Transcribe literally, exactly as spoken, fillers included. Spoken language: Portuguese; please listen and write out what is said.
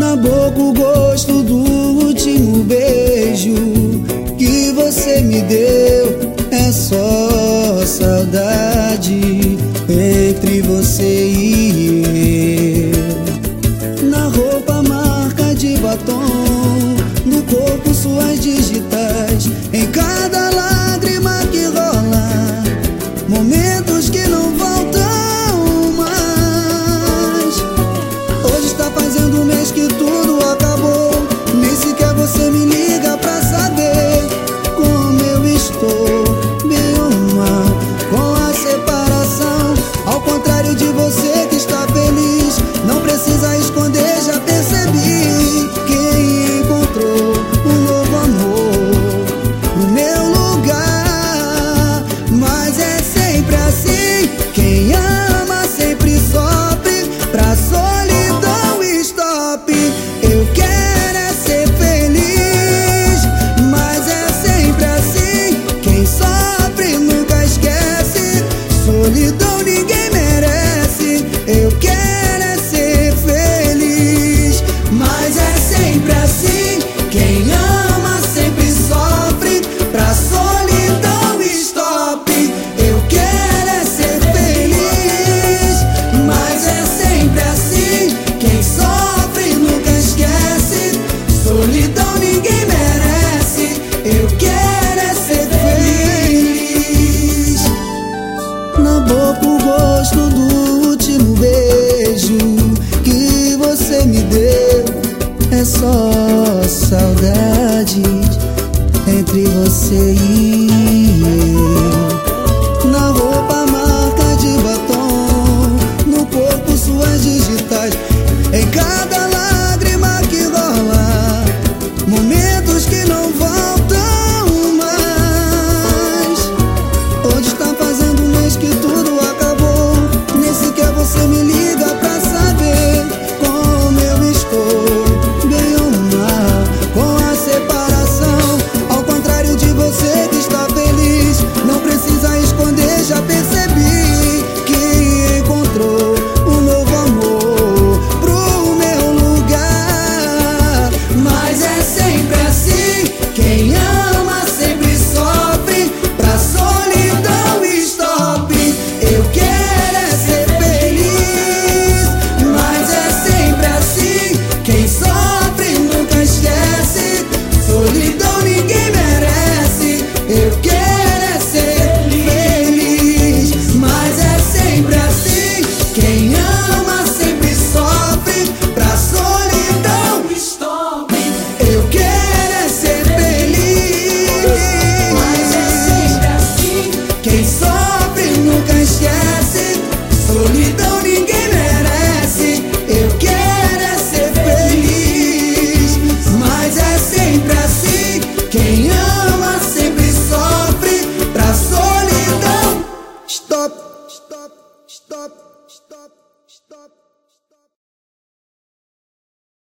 Na boca o gosto do último beijo que você me deu. É só saudade entre você e eu. Na roupa marca de batom, no corpo suas digitais, em cada lágrima que rola, momentos que não voltam mais. Hoje está fazendo um mês que tudo acabou, nem sequer você me liga pra saber como eu estou. Bem ou mal com a separação, ao contrário de você que está feliz, não precisa esconder, já percebi. Quem encontrou um novo amor no meu lugar, mas é sempre assim, quem ama sempre sofre, pra solidão stop. Eu quero é ser feliz, mas é sempre assim, quem sofre nunca esquece, solidão ninguém merece. Eu quero é ser feliz, mas é sempre assim, quem ama sempre sofre, pra solidão stop. Eu quero é ser feliz, mas é sempre assim, quem sofre nunca esquece, solidão ninguém merece. Eu quero é ser feliz. Na boca o gosto do último beijo que você me deu. É só saudade entre você e